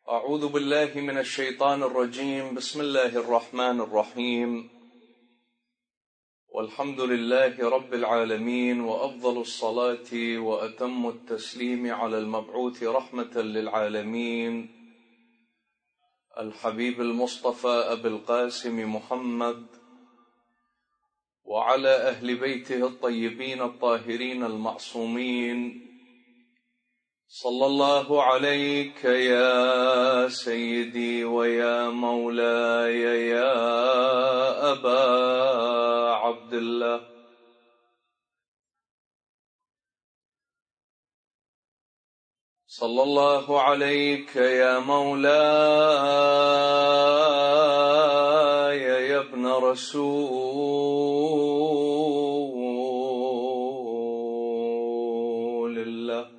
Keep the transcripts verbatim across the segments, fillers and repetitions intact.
أعوذ بالله من الشيطان الرجيم. بسم الله الرحمن الرحيم. والحمد لله رب العالمين، وأفضل الصلاة وأتم التسليم على المبعوث رحمة للعالمين الحبيب المصطفى أبي القاسم محمد، وعلى أهل بيته الطيبين الطاهرين المعصومين. صلى الله عليك يا سيدي ويا مولاي يا أبا عبد الله. صلى الله عليك يا مولاي يا ابن رسول الله.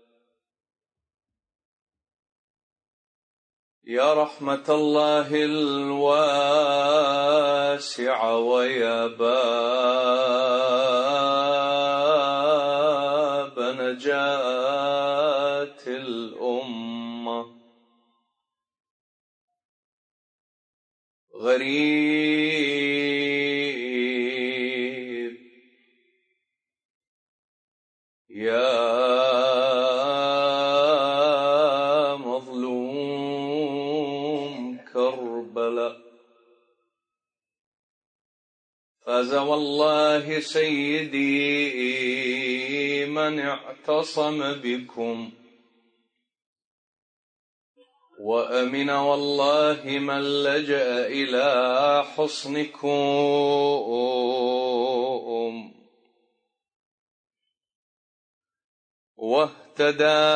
يا رحمة الله الواسعة ويا باب نجاة الأمة، غريب يا فاز والله سيدي من اعتصم بكم، وأمن والله من لجأ إلى حصنكم، واهتدى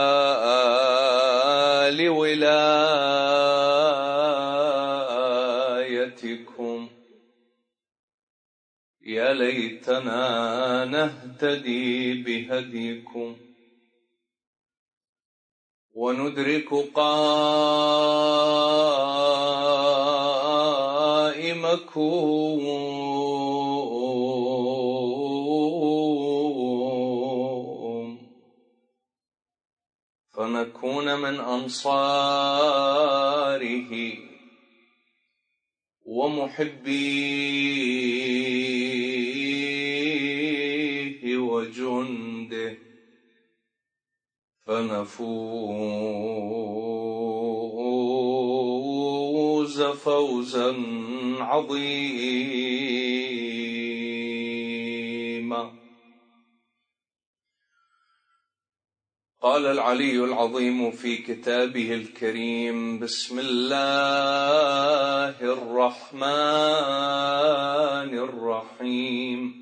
لولايتكم. يا ليتنا نهتدي بهديكم وندرك قائمكم فنكون من أنصاره ومحبيه وجنده، فنفوز فوزا عظيما. قال العلي العظيم في كتابه الكريم: بسم الله الرحمن الرحيم.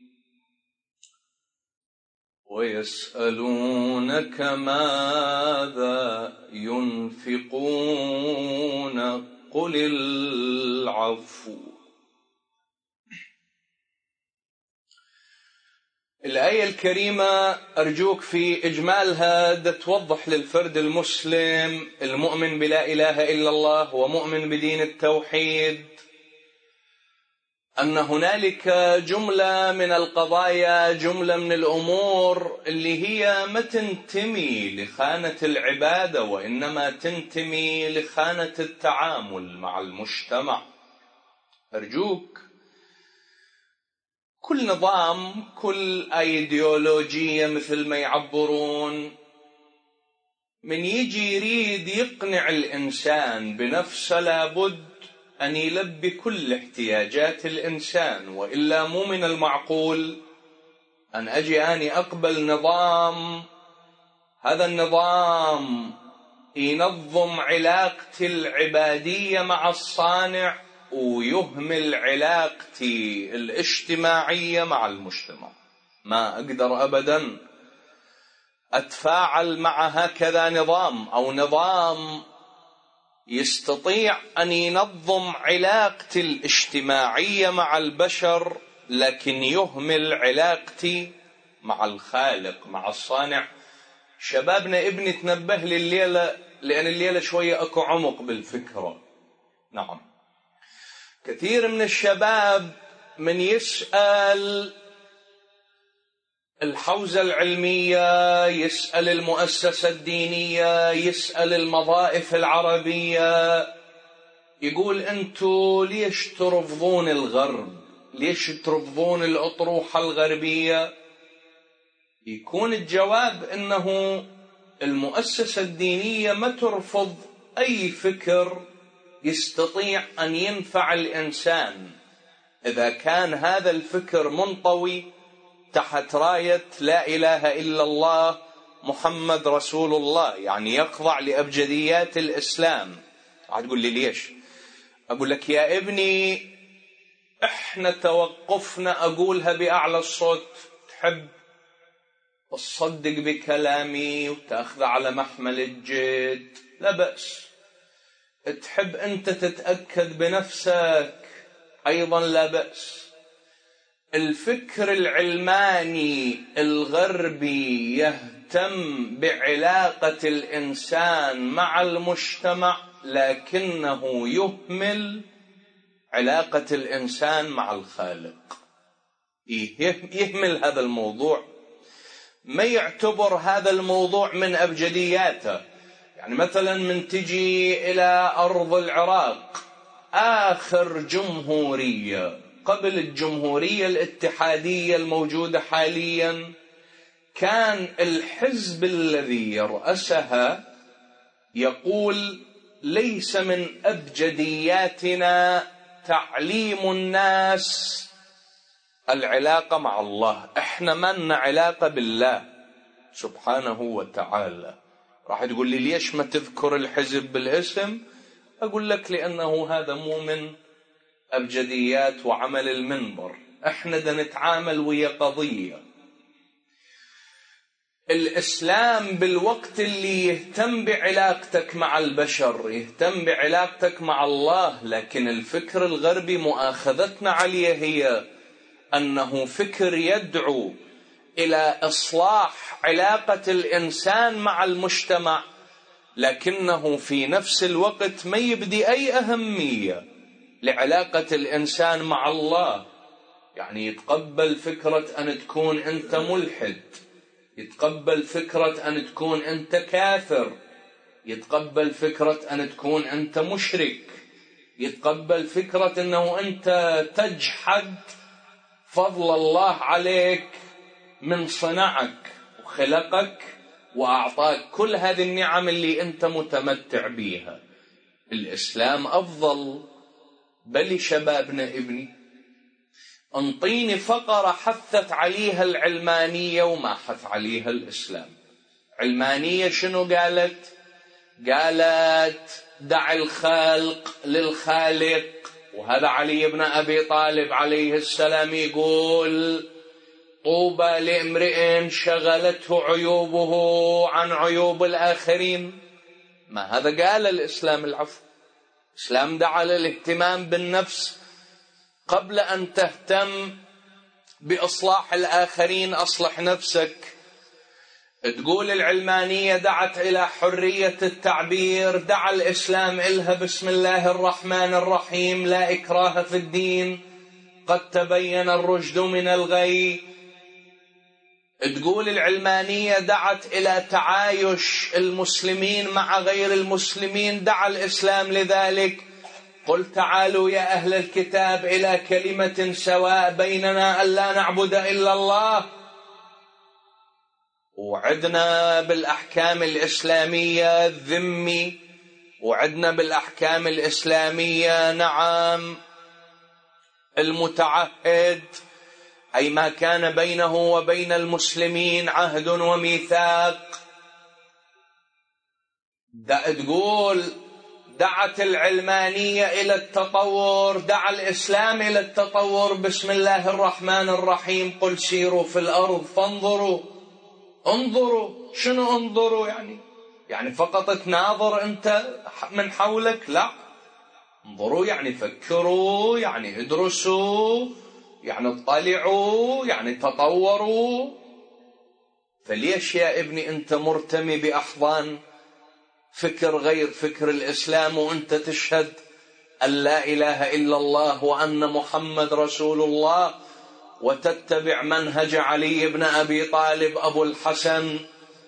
ويسألونك ماذا ينفقون قل العفو. الآية الكريمة أرجوك في إجمالها توضح للفرد المسلم المؤمن بلا إله إلا الله ومؤمن بدين التوحيد أن هنالك جملة من القضايا، جملة من الأمور اللي هي ما تنتمي لخانة العبادة، وإنما تنتمي لخانة التعامل مع المجتمع. أرجوك، كل نظام، كل أيديولوجية مثل ما يعبرون، من يجي يريد يقنع الإنسان بنفسه لابد أن يلبي كل احتياجات الإنسان، وإلا مو من المعقول أن أجي أني أقبل نظام، هذا النظام ينظم علاقتي العبادية مع الصانع ويهمل علاقتي الاجتماعية مع المجتمع. ما أقدر أبدا أتفاعل مع هكذا نظام، أو نظام يستطيع أن ينظم علاقتي الاجتماعية مع البشر لكن يهمل علاقتي مع الخالق مع الصانع. شبابنا ابني تنبه لليلة، لأن الليلة شوية أكو عمق بالفكرة. نعم، كثير من الشباب من يسأل الحوزة العلمية، يسأل المؤسسة الدينية، يسأل المظائف العربية، يقول أنتوا ليش ترفضون الغرب؟ ليش ترفضون الأطروحة الغربية؟ يكون الجواب أنه المؤسسة الدينية ما ترفض أي فكر يستطيع أن ينفع الإنسان إذا كان هذا الفكر منطوي تحت راية لا إله إلا الله محمد رسول الله، يعني يخضع لأبجديات الإسلام. هتقول لي ليش؟ أقول لك يا ابني إحنا توقفنا، أقولها بأعلى الصوت، تحب تصدق بكلامي وتأخذ على محمل الجد لا بأس، تحب أنت تتأكد بنفسك أيضا لا بأس. الفكر العلماني الغربي يهتم بعلاقة الإنسان مع المجتمع، لكنه يهمل علاقة الإنسان مع الخالق، يهمل هذا الموضوع، ما يعتبر هذا الموضوع من أبجدياته. يعني مثلا من تجي إلى أرض العراق، آخر جمهورية قبل الجمهورية الاتحادية الموجودة حاليا، كان الحزب الذي يرأسها يقول ليس من أبجدياتنا تعليم الناس العلاقة مع الله، احنا ما لنا علاقة بالله سبحانه وتعالى. راح تقول لي ليش ما تذكر الحزب بالاسم؟ أقول لك لأنه هذا مو من أبجديات وعمل المنبر، احنا دا نتعامل ويا قضية. الإسلام بالوقت اللي يهتم بعلاقتك مع البشر، يهتم بعلاقتك مع الله، لكن الفكر الغربي مؤاخذتنا عليه هي أنه فكر يدعو إلى إصلاح علاقة الإنسان مع المجتمع، لكنه في نفس الوقت ما يبدي أي أهمية لعلاقة الإنسان مع الله. يعني يتقبل فكرة أن تكون أنت ملحد، يتقبل فكرة أن تكون أنت كافر، يتقبل فكرة أن تكون أنت مشرك، يتقبل فكرة أنه أنت تجحد فضل الله عليك من صنعك وخلقك وأعطاك كل هذه النعم اللي أنت متمتع بيها. الإسلام أفضل. بل شبابنا ابني، انطيني فقرة حثت عليها العلمانية وما حث عليها الإسلام. علمانية شنو قالت؟ قالت دع الخلق للخالق، وهذا علي بن أبي طالب عليه السلام يقول طوبى لامرئ شغلته عيوبه عن عيوب الآخرين. ما هذا قال الإسلام؟ العفو، الإسلام دعا للاهتمام بالنفس قبل أن تهتم بإصلاح الآخرين، أصلح نفسك. تقول العلمانية دعت إلى حرية التعبير، دعا الإسلام إلها بسم الله الرحمن الرحيم لا إكراه في الدين قد تبين الرشد من الغي. تقول العلمانية دعت إلى تعايش المسلمين مع غير المسلمين، دعا الإسلام لذلك، قل تعالوا يا أهل الكتاب إلى كلمة سواء بيننا ألا نعبد إلا الله. وعدنا بالأحكام الإسلامية الذمي، وعدنا بالأحكام الإسلامية نعم المتعهد، أي ما كان بينه وبين المسلمين عهد وميثاق. تقول دعت العلمانية إلى التطور، دعا الإسلام إلى التطور بسم الله الرحمن الرحيم قل سيروا في الأرض فانظروا. انظروا شنو انظروا؟ يعني يعني فقط تناظر أنت من حولك؟ لا، انظروا يعني فكروا، يعني ادرسوا، يعني اطلعوا، يعني تطوروا. فليش يا ابني أنت مرتمي بأحضان فكر غير فكر الإسلام وأنت تشهد أن لا إله إلا الله وأن محمد رسول الله وتتبع منهج علي بن أبي طالب أبو الحسن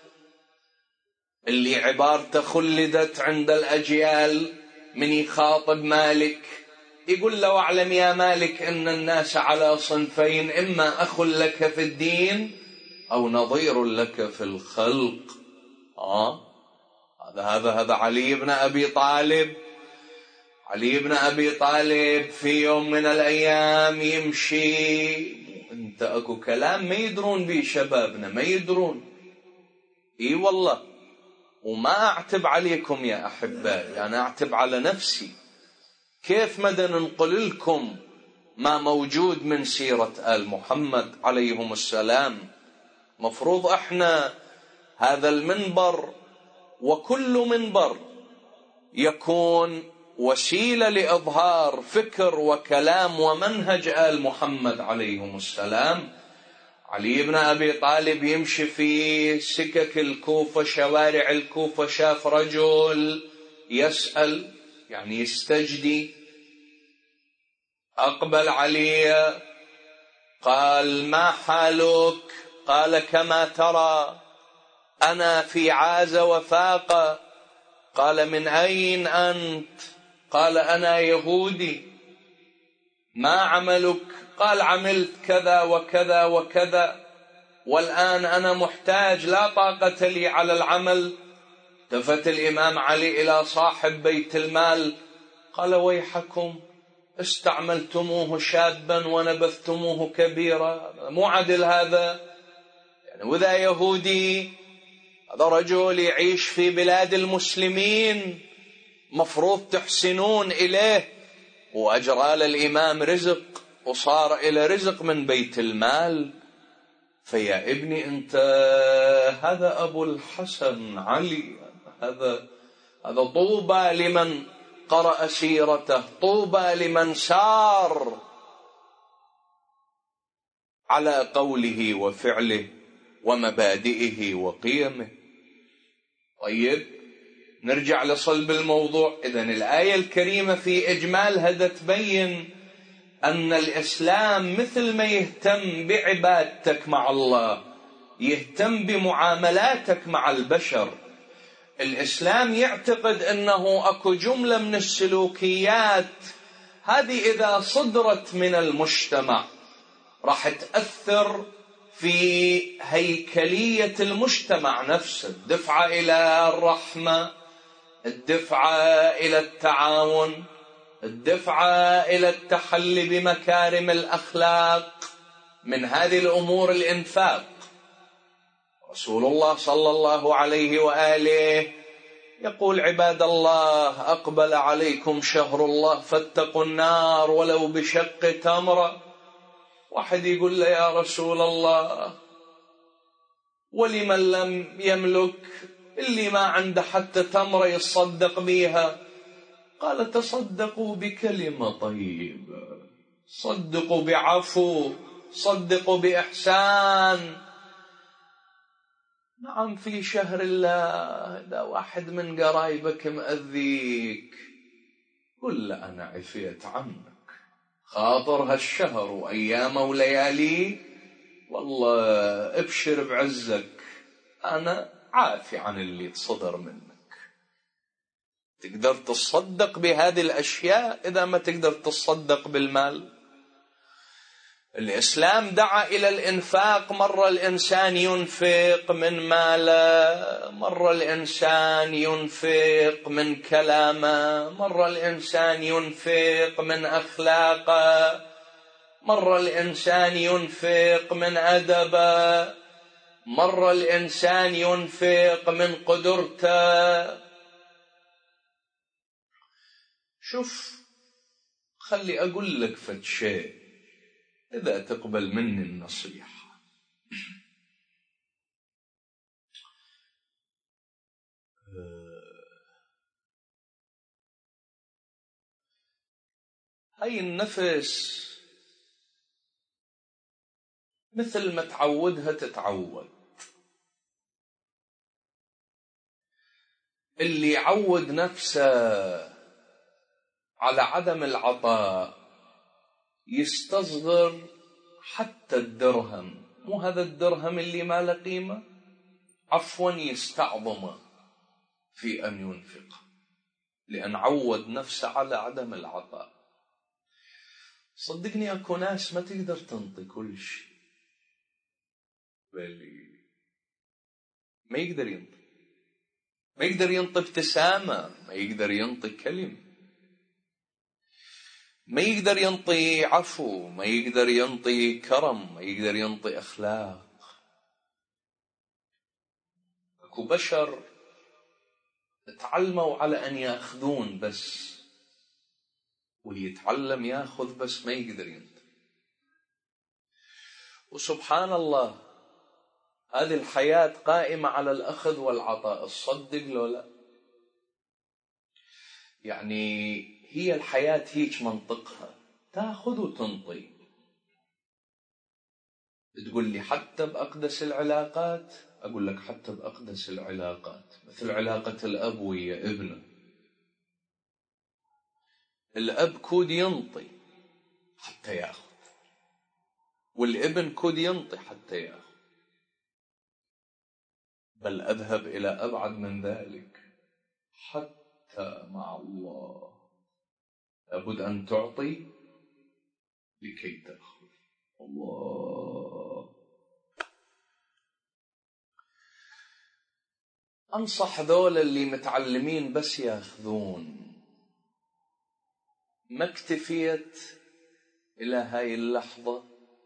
اللي عبارته خلدت عند الأجيال، من يخاطب مالك يقول له: واعلم يا مالك أن الناس على صنفين، إما أخ لك في الدين أو نظير لك في الخلق. آه هذا هذا هذا علي بن أبي طالب. علي بن أبي طالب في يوم من الأيام يمشي، أنت أكو كلام ما يدرون به شبابنا، ما يدرون. إي والله، وما أعتب عليكم يا أحبائي، أنا أعتب على نفسي. كيف مدى ننقل لكم ما موجود من سيرة آل محمد عليهم السلام؟ مفروض احنا هذا المنبر وكل منبر يكون وسيلة لإظهار فكر وكلام ومنهج آل محمد عليهم السلام. علي بن أبي طالب يمشي في سكك الكوفة، شوارع الكوفة، شاف رجل يسأل، يعني يستجدي. أقبل علي قال: ما حالك؟ قال: كما ترى، أنا في عاز وفاقة. قال: من أين أنت؟ قال: أنا يهودي. ما عملك؟ قال: عملت كذا وكذا وكذا، والآن أنا محتاج، لا طاقة لي على العمل. التفت الإمام علي إلى صاحب بيت المال قال: ويحكم، استعملتموه شابا ونبذتموه كبيرا، مو عدل هذا. يعني وذا يهودي، هذا رجل يعيش في بلاد المسلمين، مفروض تحسنون إليه. وأجرى للإمام رزق، وصار إلى رزق من بيت المال. فيا ابني أنت، هذا أبو الحسن علي، هذا هذا طوبى لمن قرأ سيرته، طوبى لمن سار على قوله وفعله ومبادئه وقيمه. طيب، نرجع لصلب الموضوع. إذن الآية الكريمة في إجمالها تبين أن الإسلام مثل ما يهتم بعبادتك مع الله، يهتم بمعاملاتك مع البشر. الإسلام يعتقد أنه أكو جملة من السلوكيات هذه إذا صدرت من المجتمع راح تأثر في هيكلية المجتمع نفسه، الدفعة إلى الرحمة، الدفعة إلى التعاون، الدفعة إلى التحلي بمكارم الأخلاق. من هذه الأمور الإنفاق. رسول الله صلى الله عليه وآله يقول: عباد الله، أقبل عليكم شهر الله فاتقوا النار ولو بشق تمرة. واحد يقول له: يا رسول الله، ولمن لم يملك، اللي ما عنده حتى تمرة يصدق بيها؟ قال: تصدقوا بكلمة طيبة، صدقوا بعفو، صدقوا بإحسان. نعم، في شهر الله إذا واحد من قرايبك مأذيك قل له: أنا عفيت عنك، خاطر هالشهر وأيامه ولياليه، والله ابشر بعزك، أنا عافي عن اللي تصدر منك. تقدر تصدق بهذه الأشياء إذا ما تقدر تصدق بالمال. الإسلام دعا إلى الإنفاق. مرة الإنسان ينفق من ماله، مرة الإنسان ينفق من كلامه، مرة الإنسان ينفق من أخلاقه، مرة الإنسان ينفق من أدبه، مرة الإنسان ينفق من قدرته. شوف، خلي أقول لك فد شيء إذا تقبل مني النصيحة. هاي النفس مثل ما تعودها تتعود. اللي يعود نفسه على عدم العطاء يستصغر حتى الدرهم، مو هذا الدرهم اللي ما له قيمة، عفوا يستعظم في أن ينفق، لأن عود نفسه على عدم العطاء. صدقني أكو ناس ما تقدر تنطي كل شيء، بل ما يقدر ينطي، ما يقدر ينطي ابتسامة، ما يقدر ينطي كلمة، ما يقدر ينطي عفو، ما يقدر ينطي كرم، ما يقدر ينطي أخلاق. اكو بشر تعلموا على أن يأخذون بس، ويتعلم يأخذ بس ما يقدر ينطي. وسبحان الله هذه الحياة قائمة على الأخذ والعطاء، الصدق لو لا؟ يعني هي الحياة هيك منطقها، تأخذ وتنطي. تقول لي حتى بأقدس العلاقات، أقول لك حتى بأقدس العلاقات، مثل علاقة الأب ويا ابنه. الأب كود ينطي حتى يأخذ، والابن كود ينطي حتى يأخذ، بل أذهب إلى أبعد من ذلك، حتى مع الله لابد أن تعطي لكي تأخذ. الله. أنصح ذول اللي متعلمين بس يأخذون. ما اكتفيت إلى هاي اللحظة،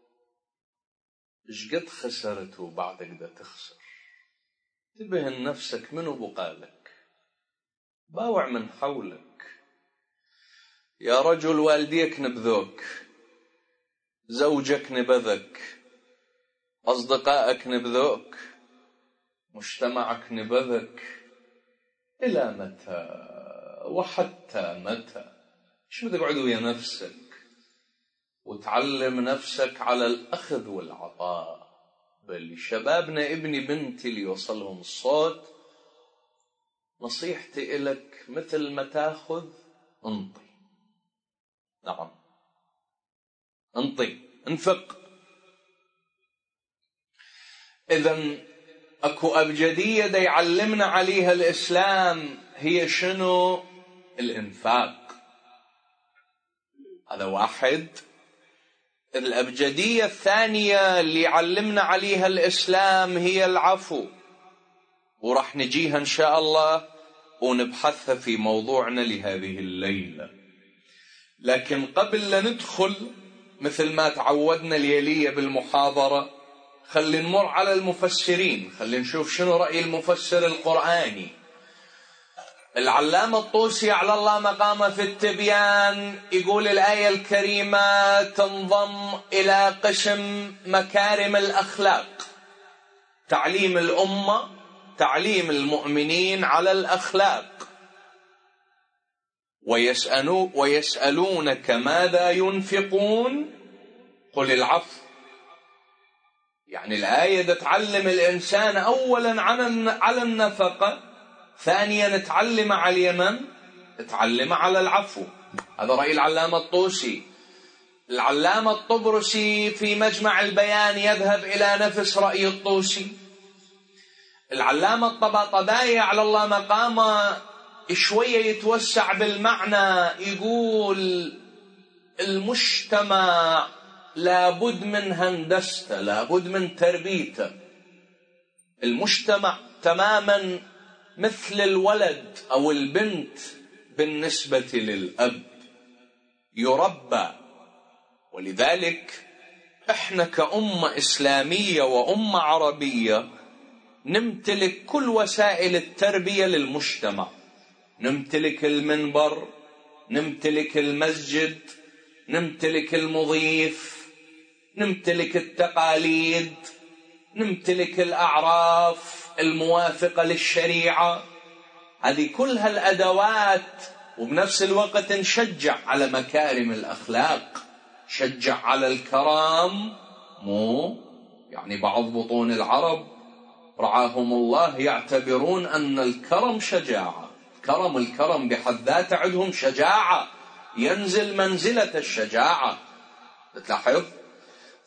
إيش قد خسرت وبعدك دا تخسر. انتبه لنفسك، منو بقالك؟ باوع من حولك. يا رجل والديك نبذوك، زوجك نبذك، أصدقائك نبذوك، مجتمعك نبذك. إلى متى وحتى متى؟ شو تقعد ويا نفسك وتعلم نفسك على الأخذ والعطاء؟ بل شبابنا، ابني بنتي اللي يوصلهم الصوت، نصيحتي إلك مثل ما تاخذ انطي. نعم انطي، انفق. إذن أكو أبجدية دا يعلمنا عليها الإسلام، هي شنو؟ الإنفاق. هذا واحد. الأبجدية الثانية اللي يعلمنا عليها الإسلام هي العفو، ورح نجيها إن شاء الله ونبحثها في موضوعنا لهذه الليلة. لكن قبل لا ندخل مثل ما تعودنا ليلية بالمحاضرة، خلي نمر على المفسرين، خلي نشوف شنو رأي المفسر القرآني. العلامة الطوسي على الله مقامه في التبيان يقول الآية الكريمة تنضم إلى قسم مكارم الأخلاق، تعليم الأمة، تعليم المؤمنين على الأخلاق. ويسألون ويسألونك ماذا ينفقون قل العفو. يعني الآية تعلم الإنسان أولا على النفقة، ثانيا نتعلم على اليمن، نتعلم على العفو. هذا رأي العلامة الطوسي. العلامة الطبرسي في مجمع البيان يذهب إلى نفس رأي الطوسي. العلامة الطباطبائي على الله مقامه شوية يتوسع بالمعنى، يقول المجتمع لابد من هندسته، لابد من تربيته. المجتمع تماما مثل الولد أو البنت بالنسبة للأب، يربى. ولذلك احنا كأمة إسلامية وأمة عربية نمتلك كل وسائل التربية للمجتمع، نمتلك المنبر، نمتلك المسجد، نمتلك المضيف، نمتلك التقاليد، نمتلك الأعراف الموافقة للشريعة. هذه كلها الأدوات، وبنفس الوقت نشجع على مكارم الأخلاق، شجع على الكرام. مو يعني بعض بطون العرب رعاهم الله يعتبرون أن الكرم شجاعة. كرم الكرم بحد ذاته عندهم شجاعة، ينزل منزلة الشجاعة. بتلاحظ؟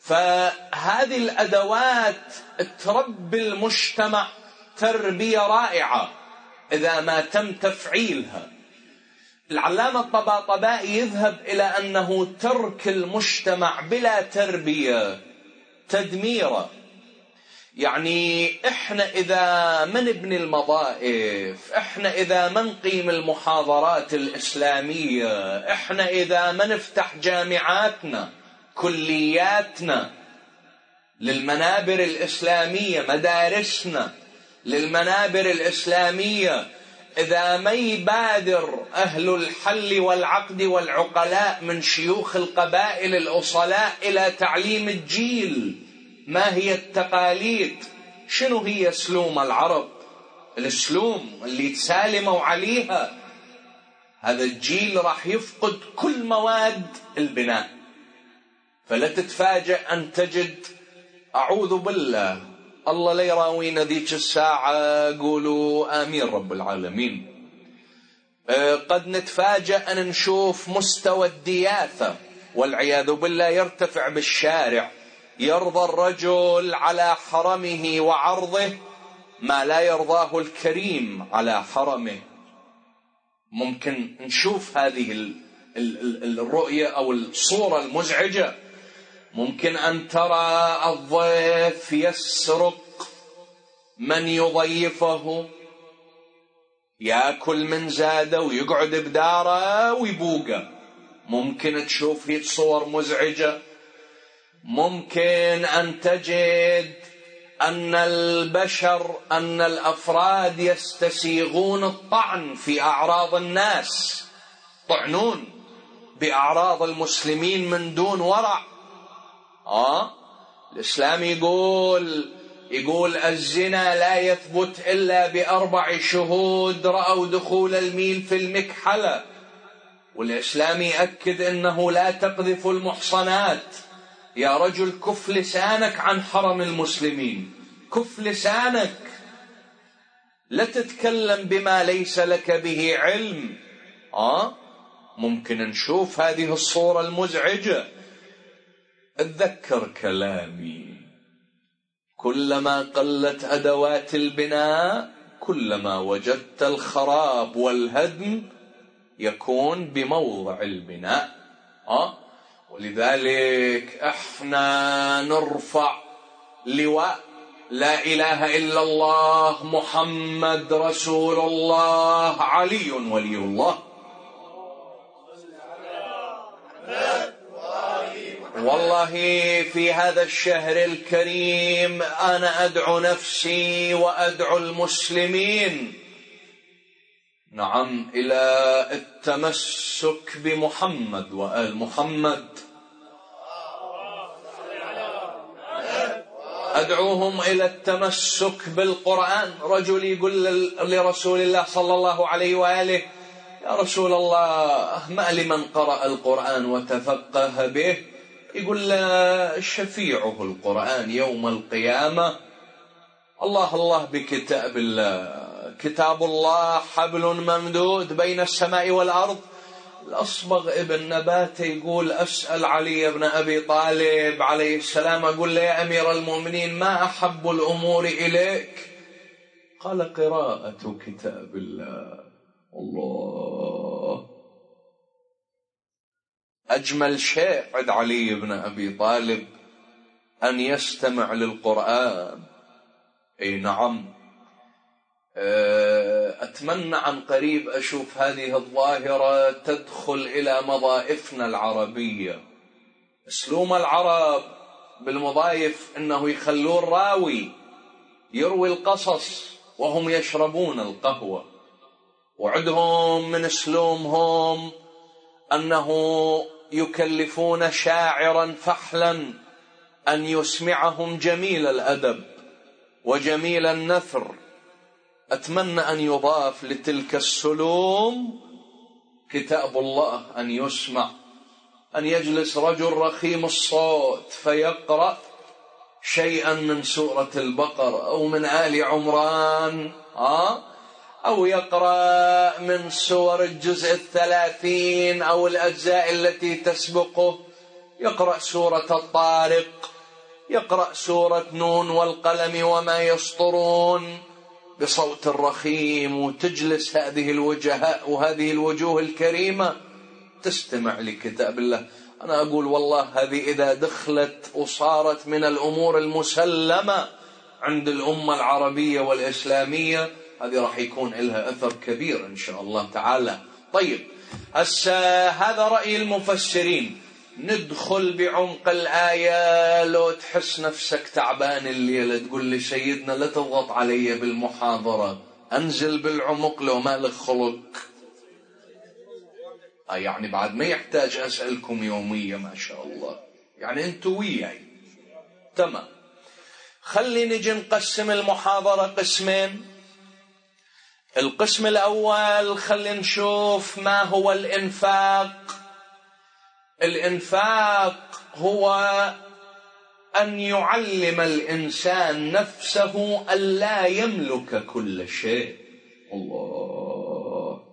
فهذه الأدوات تربي المجتمع تربية رائعة إذا ما تم تفعيلها. العلامة الطباطبائي يذهب إلى أنه ترك المجتمع بلا تربية تدميره. يعني إحنا إذا ما نبني المضائف، إحنا إذا ما نقيم المحاضرات الإسلامية، إحنا إذا ما نفتح جامعاتنا كلياتنا للمنابر الإسلامية، مدارسنا للمنابر الإسلامية، إذا ما يبادر أهل الحل والعقد والعقلاء من شيوخ القبائل الأصلاء إلى تعليم الجيل ما هي التقاليد، شنو هي سلوم العرب، السلوم اللي تسالموا عليها، هذا الجيل راح يفقد كل مواد البناء. فلا تتفاجأ أن تجد، أعوذ بالله، الله لا يراوينا ذيك الساعة، قولوا آمين رب العالمين، قد نتفاجأ أن نشوف مستوى الدياثة والعياذ بالله يرتفع بالشارع، يرضى الرجل على حرمه وعرضه ما لا يرضاه الكريم على حرمه. ممكن نشوف هذه الرؤية أو الصورة المزعجة. ممكن أن ترى الضيف يسرق من يضيفه، يأكل من زاده ويقعد بداره ويبوقه. ممكن تشوف هي صور مزعجة. ممكن أن تجد أن البشر، أن الأفراد يستسيغون الطعن في أعراض الناس، طعنون بأعراض المسلمين من دون ورع. آه الإسلام يقول يقول الزنا لا يثبت إلا بأربع شهود رأوا دخول الميل في المكحلة، والإسلام يأكد أنه لا تقذف المحصنات. يا رجل كف لسانك عن حرم المسلمين، كف لسانك، لا تتكلم بما ليس لك به علم. آه ممكن نشوف هذه الصورة المزعجة. اتذكر كلامي، كلما قلت أدوات البناء كلما وجدت الخراب والهدم يكون بموضع البناء. آه ولذلك احنا نرفع لواء لا إله إلا الله محمد رسول الله علي ولي الله. والله في هذا الشهر الكريم أنا أدعو نفسي وأدعو المسلمين، نعم، إلى التمسك بمحمد وآل محمد. أدعوهم إلى التمسك بالقرآن. رجل يقول لرسول الله صلى الله عليه وآله: يا رسول الله، ما لمن قرأ القرآن وتفقه به؟ يقول له: شفيعه القرآن يوم القيامة. الله الله بكتاب الله، كتاب الله حبل ممدود بين السماء والأرض. الأصبغ ابن نبات يقول: أسأل علي بن أبي طالب عليه السلام، أقول له: يا أمير المؤمنين، ما أحب الأمور إليك؟ قال: قراءة كتاب الله. الله، أجمل شيء عند علي بن أبي طالب أن يستمع للقرآن. أي نعم، أتمنى عن قريب أشوف هذه الظاهرة تدخل إلى مضائفنا العربية. أسلوم العرب بالمضايف أنه يخلون راوي يروي القصص وهم يشربون القهوة، وعندهم من أسلومهم أنه يكلفون شاعرا فحلا أن يسمعهم جميل الأدب وجميل النثر. أتمنى أن يضاف لتلك السلوم كتاب الله، أن يسمع، أن يجلس رجل رخيم الصوت فيقرأ شيئا من سورة البقرة أو من آل عمران، آه أو يقرأ من سور الجزء الثلاثين أو الأجزاء التي تسبقه، يقرأ سورة الطارق، يقرأ سورة نون والقلم وما يسطرون بصوت رخيم، وتجلس هذه الوجهاء وهذه الوجوه الكريمة تستمع لكتاب الله. أنا أقول والله هذه إذا دخلت وصارت من الأمور المسلمة عند الأمة العربية والإسلامية، هذه راح يكون لها أثر كبير إن شاء الله تعالى. طيب، هسه هذا رأي المفسرين. ندخل بعمق الآية. لو تحس نفسك تعبان الليلة تقول لي سيدنا لا تضغط علي بالمحاضرة، أنزل بالعمق لو ما لك خلق. آه يعني بعد ما يحتاج أسألكم يوميا ما شاء الله، يعني أنتوا وياي تمام. خلي نجي نقسم المحاضرة قسمين. القسم الأول خلي نشوف ما هو الإنفاق. الإنفاق هو أن يعلم الإنسان نفسه أن لا يملك كل شيء. الله،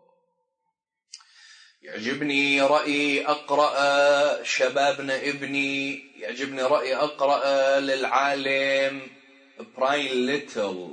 يعجبني رأي أقرأ شبابنا ابني، يعجبني رأي أقرأ للعالم براين ليتل،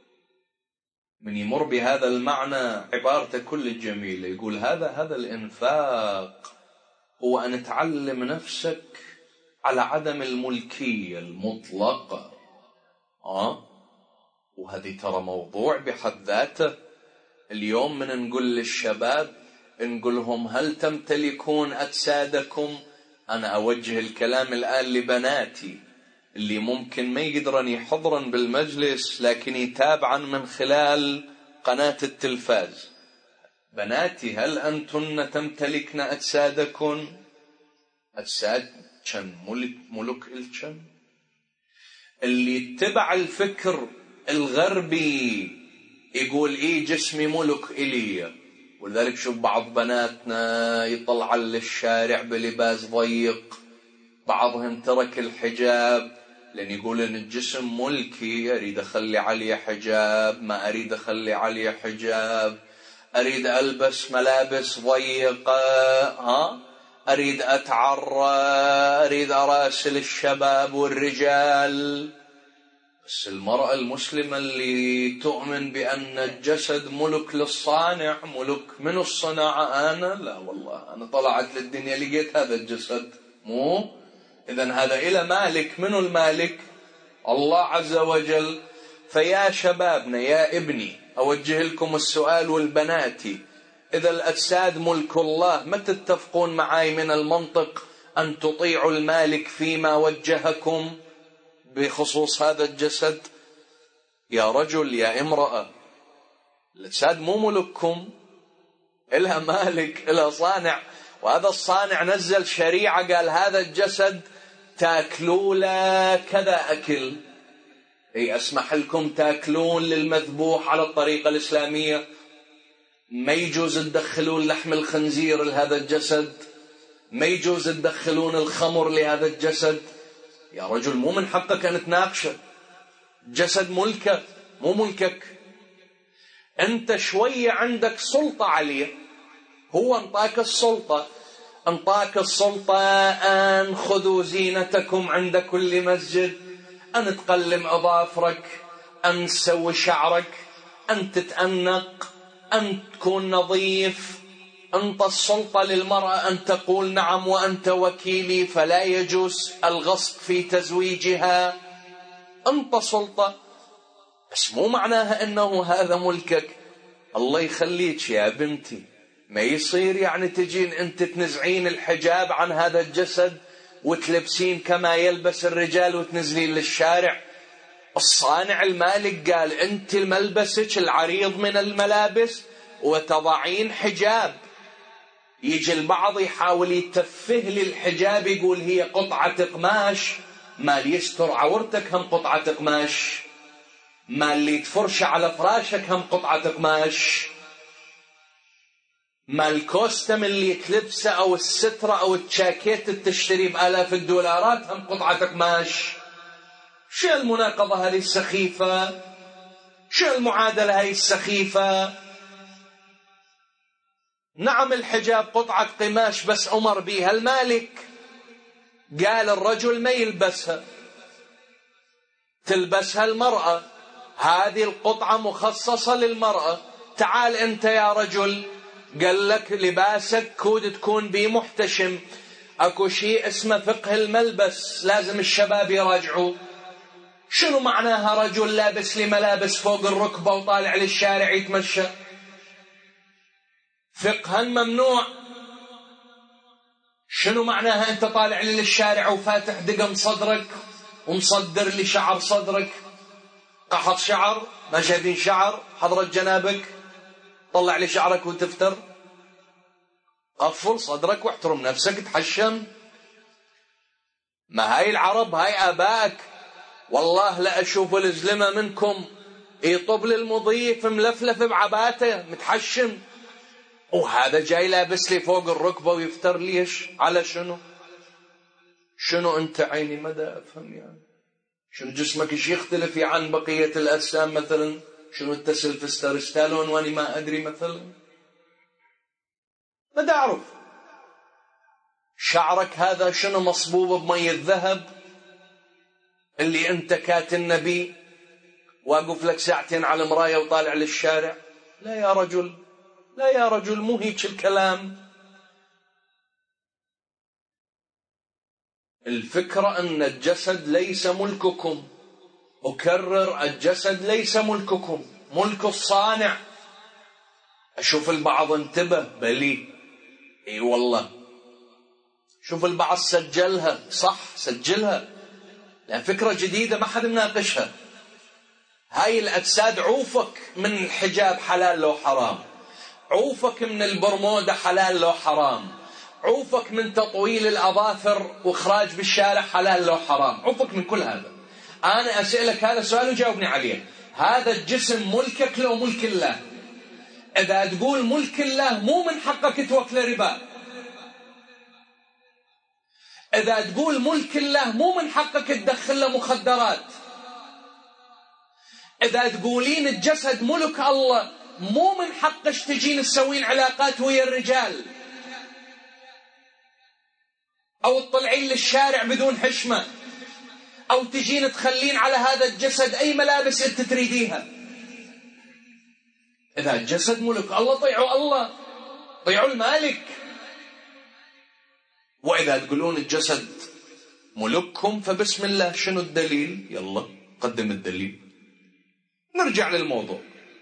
من يمر بهذا المعنى عبارته كل جميلة. يقول هذا هذا الإنفاق هو أن تعلم نفسك على عدم الملكية المطلقة. آه وهذه ترى موضوع بحد ذاته. اليوم من نقول للشباب، نقول لهم هل تمتلكون أجسادكم؟ أنا أوجه الكلام الآن لبناتي اللي ممكن ما يقدرن يحضرن بالمجلس لكن يتابعن من خلال قناة التلفاز. بناتي، هل أنتن تمتلكن أجسادكن؟ أجساد شن ملك ملك الشن. اللي اتبع الفكر الغربي يقول إيه جسمي ملك إلي، ولذلك شوف بعض بناتنا يطلع للشارع بلباس ضيق، بعضهم ترك الحجاب لأن يقول إن الجسم ملكي، أريد أخلي عليه حجاب، ما أريد أخلي عليه حجاب، أريد ألبس ملابس ضيقة، ها أريد أتعرى، أريد أراسل الشباب والرجال. بس المرأة المسلمة اللي تؤمن بأن الجسد ملك للصانع، ملك من الصناعة، أنا لا والله أنا طلعت للدنيا لقيت هذا الجسد مو، إذن هذا إلى مالك. منو المالك؟ الله عز وجل. فيا شبابنا يا ابني أوجه لكم السؤال والبناتي، إذا الأجساد ملك الله ما تتفقون معي من المنطق أن تطيعوا المالك فيما وجهكم بخصوص هذا الجسد؟ يا رجل يا امرأة، الأجساد مو ملككم، إلها مالك، إلها صانع، وهذا الصانع نزل شريعة قال هذا الجسد تاكلون كذا أكل، أي أسمح لكم تاكلون للمذبوح على الطريقة الإسلامية، ما يجوز تدخلون لحم الخنزير لهذا الجسد، ما يجوز تدخلون الخمر لهذا الجسد. يا رجل مو من حقك أن تناقشه، جسد ملكك مو ملكك، أنت شوية عندك سلطة عليه، هو انطاك السلطة، انطاك السلطة أن خذوا زينتكم عند كل مسجد، أن تقلم أظافرك، أن تسوي شعرك، أن تتأنق، أن تكون نظيف. أنت السلطة للمرأة أن تقول نعم وأنت وكيلي فلا يجوز الغصب في تزويجها، أنت سلطة، بس مو معناها أنه هذا ملكك. الله يخليك يا بنتي، ما يصير يعني تجين أنت تنزعين الحجاب عن هذا الجسد وتلبسين كما يلبس الرجال وتنزلين للشارع. الصانع المالك قال أنت ملبسك العريض من الملابس وتضعين حجاب. يجي البعض يحاول يتفه للحجاب يقول هي قطعة قماش، ما يستر عورتك هم قطعة قماش، ما اللي تفرش على فراشك هم قطعة قماش، ما الكوستم اللي تلبسه أو السترة أو الجاكيت تشتري بآلاف الدولارات هم قطعة قماش. شو المناقضة هذه السخيفة؟ شو المعادلة هذه السخيفة؟ نعم الحجاب قطعة قماش بس أمر بها المالك، قال الرجل ما يلبسها، تلبسها المرأة، هذه القطعة مخصصة للمرأة. تعال أنت يا رجل، قال لك لباسك كود تكون بيه محتشم. أكو شيء اسمه فقه الملبس لازم الشباب يراجعوا. شنو معناها رجل لابس لي ملابس فوق الركبة وطالع للشارع يتمشى؟ فقها ممنوع. شنو معناها أنت طالع لي للشارع وفاتح دقم صدرك ومصدر لي شعر صدرك؟ قحط شعر، ما شايفين شعر حضرة جنابك؟ طلع لي شعرك وتفتر. قفل صدرك واحترم نفسك، تحشم. ما هاي العرب، هاي آبائك. والله لا أشوف الزلمة منكم يطب للمضيف ملفلف بعباته متحشم، وهذا جاي لابس لي فوق الركبة ويفتر. ليش؟ على شنو؟ شنو أنت عيني مدى أفهم يعني؟ شنو جسمك ايش يختلف عن بقية الأجسام مثلا؟ شنو انت سلفستر ستالون واني ما أدري مثلا؟ ما دا أعرف. شعرك هذا شنو مصبوب بمية ذهب اللي انت كاتن نبي واقف لك ساعتين على المراية وطالع للشارع؟ لا يا رجل، لا يا رجل، مو هيك الكلام. الفكرة أن الجسد ليس ملككم. أكرر، الجسد ليس ملككم، ملك الصانع. أشوف البعض انتبه بلي، اي والله. شوف البعض سجلها، صح سجلها، لأن فكرة جديدة ما حد مناقشها. هاي الأجساد عوفك من الحجاب حلال لو حرام، عوفك من البرمودة حلال لو حرام، عوفك من تطويل الأظافر وإخراج بالشارع حلال لو حرام، عوفك من كل هذا. أنا أسألك هذا السؤال وجاوبني عليه. هذا الجسم ملكك لو ملك الله؟ إذا تقول ملك الله مو من حقك توكل ربا. إذا تقول ملك الله مو من حقك تدخل له مخدرات. إذا تقولين الجسد ملك الله مو من حقش تجين تسوين علاقات ويا الرجال أو تطلعين للشارع بدون حشمة أو تجين تخلين على هذا الجسد أي ملابس أنت تريديها. إذا الجسد ملك الله طيعوا الله، طيعوا المالك. وإذا تقولون الجسد ملككم فبسم الله، شنو الدليل؟ يلا قدم الدليل. نرجع للموضوع.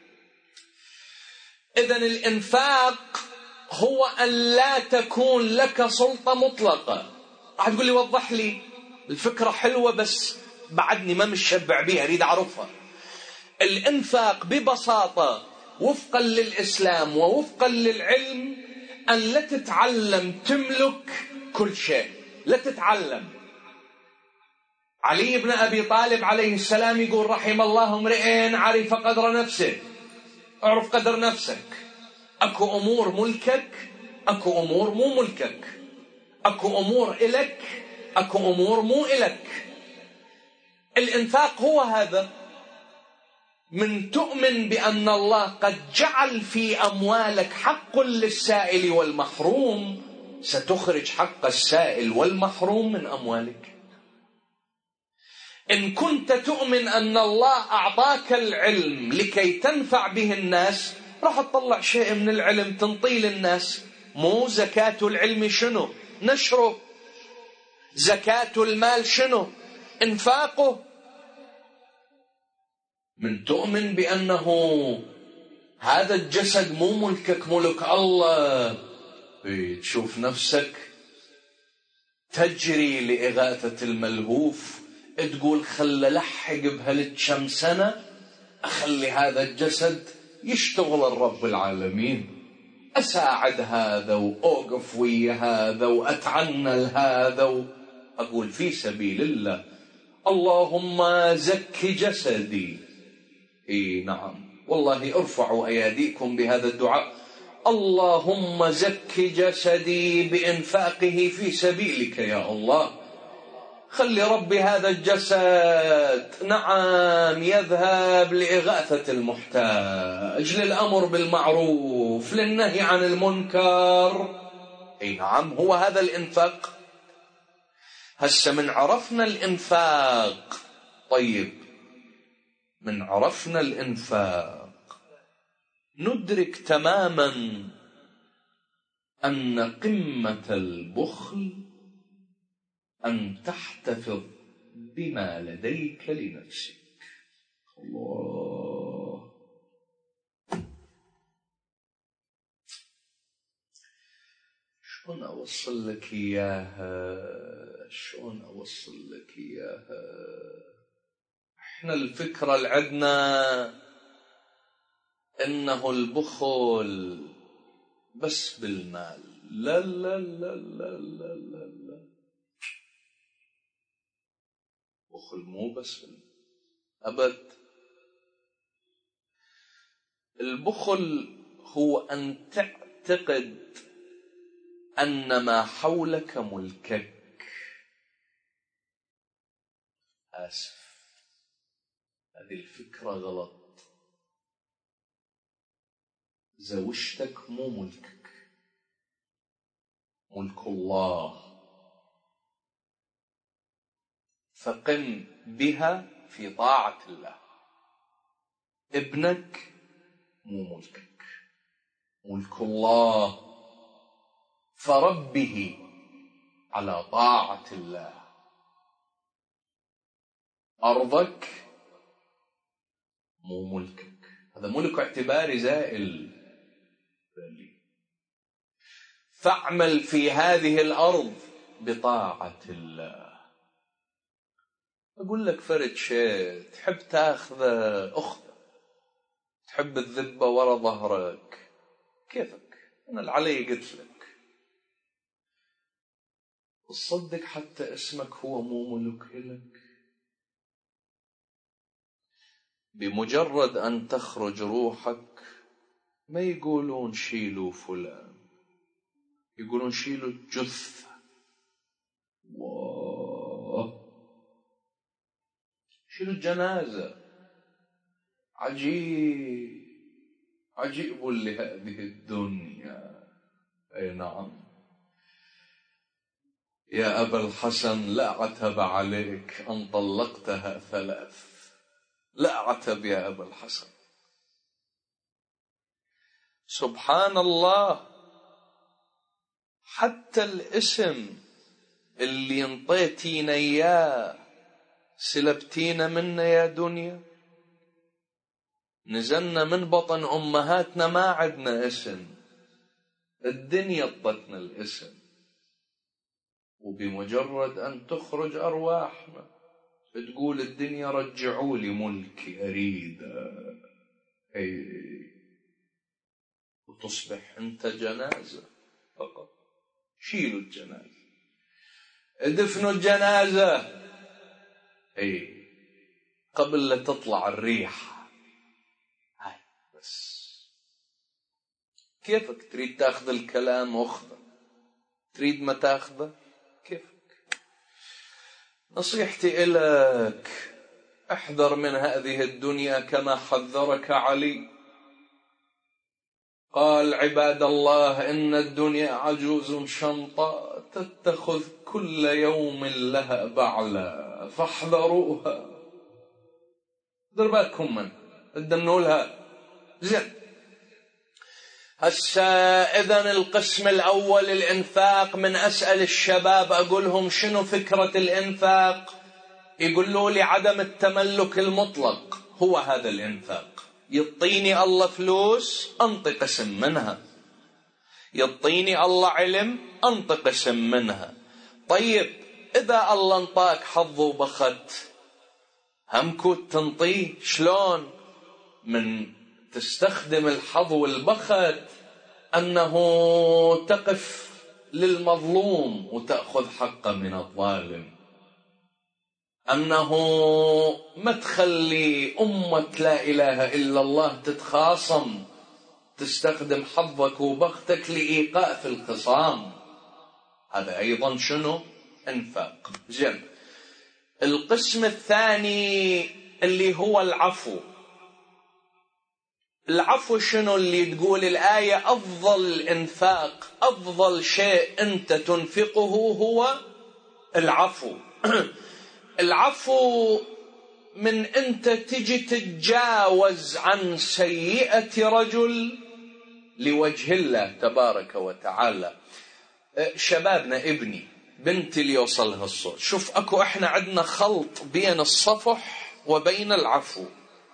إذن الإنفاق هو أن لا تكون لك سلطة مطلقة. راح تقول لي وضح لي. الفكرة حلوة بس بعدني ما مشبع بيها، أريد أعرفها. الإنفاق ببساطة وفقا للإسلام ووفقا للعلم أن لا تتعلم تملك كل شيء، لا تتعلم. علي بن أبي طالب عليه السلام يقول رحم الله امرئ عرف قدر نفسه. اعرف قدر نفسك. أكو أمور ملكك، أكو أمور مو ملكك، أكو أمور إلك، أكو أمور مو إلك. الإنفاق هو هذا. من تؤمن بأن الله قد جعل في أموالك حق للسائل والمحروم، ستخرج حق السائل والمحروم من أموالك. إن كنت تؤمن أن الله أعطاك العلم لكي تنفع به الناس، راح تطلع شيء من العلم تنطيه للناس. مو زكاة العلم شنو؟ نشره. زكاة المال شنو؟ انفاقه. من تؤمن بأنه هذا الجسد مو ملكك، ملك الله، تشوف نفسك تجري لإغاثة الملهوف، تقول خل لحق بهالكم سنة أخلي هذا الجسد يشتغل الرب العالمين، أساعد هذا وأوقف ويا هذا وأتعنى لهذا وأقول في سبيل الله. اللهم زك جسدي. إيه نعم والله، ارفعوا أيديكم بهذا الدعاء. اللهم زك جسدي بإنفاقه في سبيلك يا الله. خلي ربي هذا الجسد نعم يذهب لإغاثة المحتاج، للأمر بالمعروف، للنهي عن المنكر. أي نعم هو هذا الإنفاق. هسه من عرفنا الإنفاق، طيب من عرفنا الإنفاق ندرك تماما أن قمة البخل أن تحتفظ بما لديك لنفسك. الله، شلون أوصل لك إياها؟ شلون أوصل لك إياها؟ إحنا الفكرة اللي عندنا إنه البخل بس بالمال. لا لا لا لا لا لا لا، بخل مو بس بالمال أبد. البخل هو أن تعتقد أن ما حولك ملكك. آسف، هذه الفكرة غلط. زوجتك مو ملكك، ملك الله، فقم بها في طاعة الله. ابنك مو ملكك، ملك الله، فربه على طاعة الله. أرضك مو ملكك، هذا ملك اعتباري زائل، فاعمل في هذه الأرض بطاعة الله. أقول لك فرد شيء تحب تاخذه أخذه، تحب الذبة ورا ظهرك كيفك، أنا اللي علي قلت لك. تصدق حتى اسمك هو مو ملك لك. بمجرد أن تخرج روحك ما يقولون شيلوا فلان، يقولون شيلوا الجثة. الله، شيلوا الجنازة. عجيب عجيب لهذه الدنيا. أي نعم يا أبا الحسن، لا عتب عليك أن طلقتها ثلاث، لا عتب يا أبا الحسن. سبحان الله، حتى الاسم اللي انطيتينا اياه سلبتينا منا يا دنيا. نزلنا من بطن امهاتنا ما عدنا اسم، الدنيا اعطتنا الاسم، وبمجرد ان تخرج ارواحنا تقول الدنيا رجعوا لي ملكي اريد، اي، وتصبح انت جنازة فقط. شيلوا الجنازة، ادفنوا الجنازة، اي، قبل لا تطلع الريح. هاي بس. كيفك تريد تاخذ الكلام اخذه، تريد ما تاخذه كيفك. نصيحتي إلك احذر من هذه الدنيا كما حذرك علي. قال عباد الله إن الدنيا عجوز شمطاء تتخذ كل يوم لها بعلا فاحذروها. دير بالكم من بدنا نقولها زين. هسا إذن القسم الأول الإنفاق، من أسأل الشباب أقولهم شنو فكرة الإنفاق، يقولوا لي عدم التملك المطلق هو هذا الإنفاق. يعطيني الله فلوس أنطي قسم منها، يعطيني الله علم أنطي قسم منها. طيب إذا الله انطاك حظ وبخت هم كنت تنطيه شلون؟ من تستخدم الحظ والبخت أنه تقف للمظلوم وتأخذ حقه من الظالم، أنه ما تخلي أمة لا إله إلا الله تتخاصم، تستخدم حظك وبختك لإيقاء في الخصام. هذا أيضا شنو؟ إنفاق. زين. القسم الثاني اللي هو العفو. العفو شنو اللي تقول الآية؟ أفضل الإنفاق، أفضل شيء أنت تنفقه هو العفو. العفو من أنت تجي تتجاوز عن سيئة رجل لوجه الله تبارك وتعالى. شبابنا، ابني بنتي اللي يوصلها الصوت، شوف أكو إحنا عندنا خلط بين الصفح وبين العفو.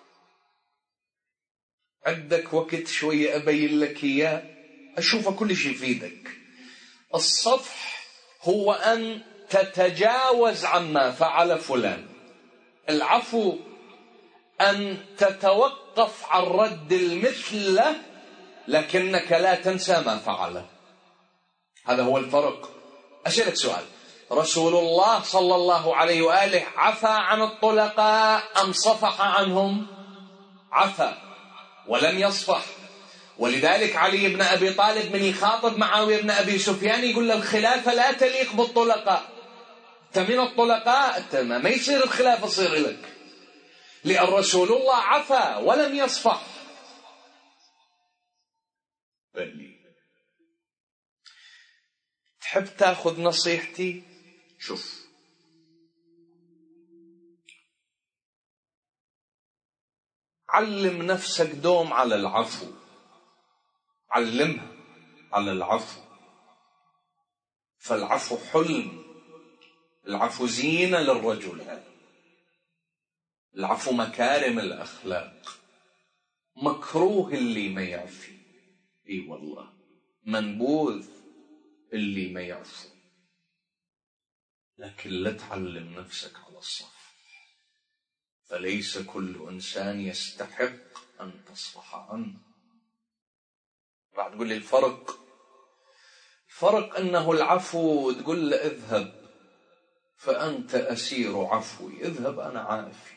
عندك وقت شوية أبين لك إياه، أشوف كل شيء في يدك. الصفح هو أن تتجاوز عما فعل فلان. العفو أن تتوقف عن رد المثل له لكنك لا تنسى ما فعله. هذا هو الفرق. أسألك سؤال، رسول الله صلى الله عليه وآله عفى عن الطلقاء أم صفح عنهم؟ عفى ولم يصفح. ولذلك علي بن أبي طالب من يخاطب معاوية بن أبي سفيان يقول له الخلافة لا تليق بالطلقاء، أنت من الطلقاء، أنت ما يصير الخلافة تصير لك، لأن رسول الله عفى ولم يصفح. بلي تحب تاخذ نصيحتي؟ شوف، علم نفسك دوم على العفو، علمها على العفو. فالعفو حلم، العفو زينة للرجل، العفو مكارم الأخلاق. مكروه اللي ما يعفي، اي والله منبوذ اللي ما يعفو. لكن لا تعلم نفسك على الصفح، فليس كل إنسان يستحق أن تصفح عنه. راح تقول لي الفرق؟ الفرق أنه العفو تقول له اذهب فأنت أسير عفوي، اذهب أنا عافي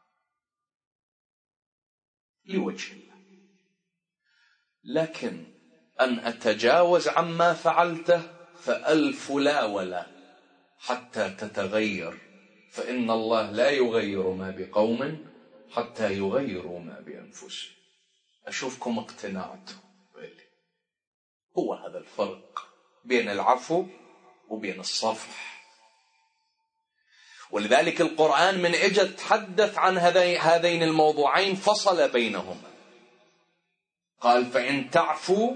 لوجه الله. لكن أن أتجاوز عما فعلته فألف لا ولا حتى تتغير، فإن الله لا يغير ما بقوم حتى يغيروا ما بأنفسهم. أشوفكم اقتنعتوا. هو هذا الفرق بين العفو وبين الصفح. ولذلك القرآن من اجى تحدث عن هذين الموضوعين فصل بينهما، قال فإن تعفوا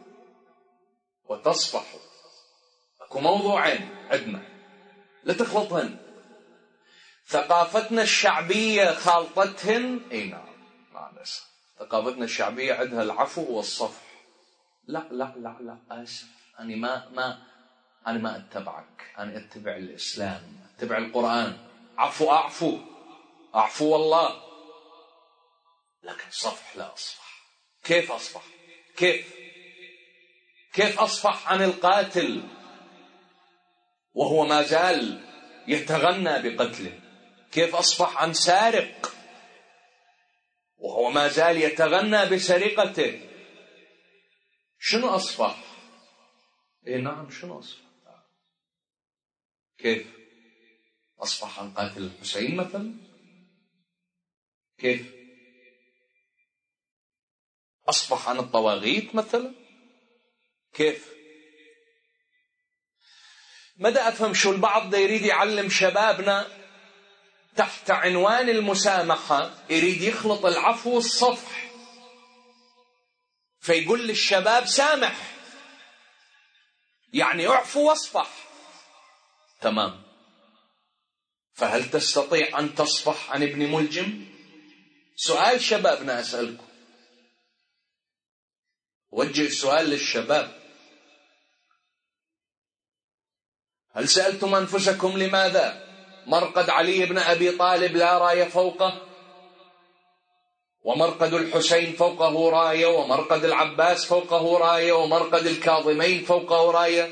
وتصفحوا. اكو موضوعين عندنا لا تخلطهن. ثقافتنا الشعبية خالطتهن، اي نعم معلش، ثقافتنا الشعبية عندها العفو والصفح. لا لا لا لا آسف، أنا ما ما أنا ما أتبعك، أنا أتبع الإسلام، أتبع القرآن. عفو أعفو أعفو والله، لكن صفح لا أصفح. كيف أصفح؟ كيف كيف أصفح عن القاتل وهو ما زال يتغنى بقتله؟ كيف أصفح عن سارق وهو ما زال يتغنى بسرقته؟ شنو أصفح؟ إيه نعم، شنو أصفح؟ كيف أصفح عن قاتل الحسين مثلا؟ كيف أصفح عن الطواغيت مثلا؟ كيف؟ مدى أفهم شو البعض دا يريد يعلم شبابنا تحت عنوان المسامحة، يريد يخلط العفو والصفح، فيقول للشباب سامح يعني اعفو واصفح. تمام، فهل تستطيع أن تصفح عن ابن ملجم؟ سؤال شبابنا أسألكم، وجه السؤال للشباب. هل سألتم أنفسكم لماذا مرقد علي بن أبي طالب لا راية فوقه، ومرقد الحسين فوقه راية، ومرقد العباس فوقه راية، ومرقد الكاظمين فوقه راية؟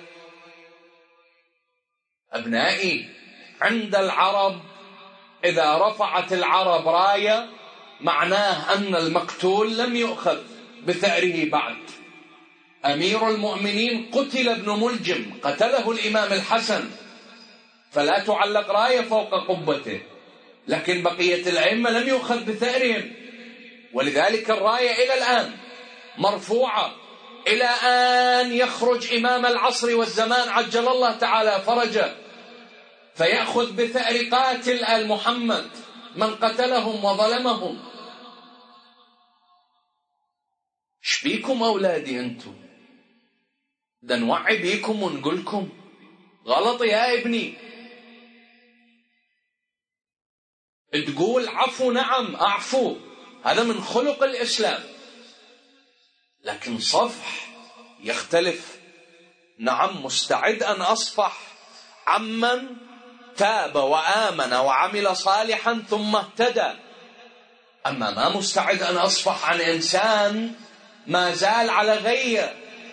أبنائي، عند العرب إذا رفعت العرب راية معناه أن المقتول لم يؤخذ بثأره بعد. أمير المؤمنين قتل ابن ملجم، قتله الإمام الحسن، فلا تعلق راية فوق قبته، لكن بقية الأئمة لم يؤخذ بثأرهم، ولذلك الراية إلى الآن مرفوعة إلى أن يخرج إمام العصر والزمان عجل الله تعالى فرجه فيأخذ بثأر قاتل آل محمد من قتلهم وظلمهم. ايش بيكم أولادي أنتم؟ ده نوعي بيكم ونقولكم غلط يا ابني. تقول عفو، نعم أعفو، هذا من خلق الإسلام، لكن صفح يختلف. نعم مستعد أن أصفح عمن تاب وآمن وعمل صالحا ثم اهتدى، أما ما مستعد أن أصفح عن إنسان ما زال على غيه.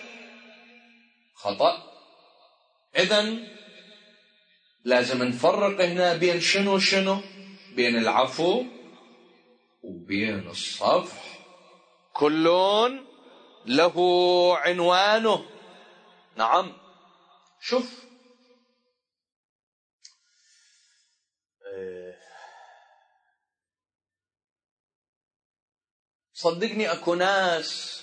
خطأ. إذن لازم نفرق هنا بين شنو شنو، بين العفو وبين الصفح. كل له عنوانه. نعم. شوف، صدقني أكو ناس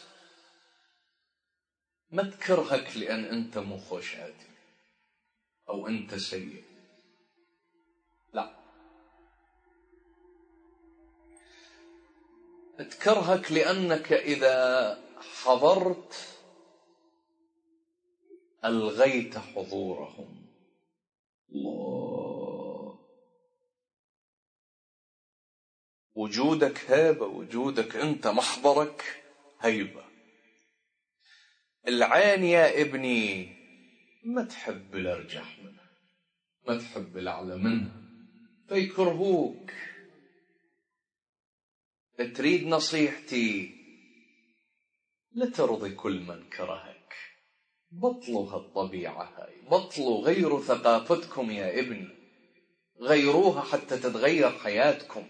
ما تكرهك لأن أنت مو خوش آدمي أو أنت سيء، لا، تكرهك لأنك إذا حضرت ألغيت حضورهم. الله، وجودك هيبة، وجودك أنت محضرك هيبة. العين يا ابني ما تحب الأرجح منها، ما تحب الأعلى منها، فيكرهوك. تريد نصيحتي، لا ترضي كل من كرهك. بطلوا هالطبيعة هاي، بطلوا، غيروا ثقافتكم يا ابني، غيروها حتى تتغير حياتكم.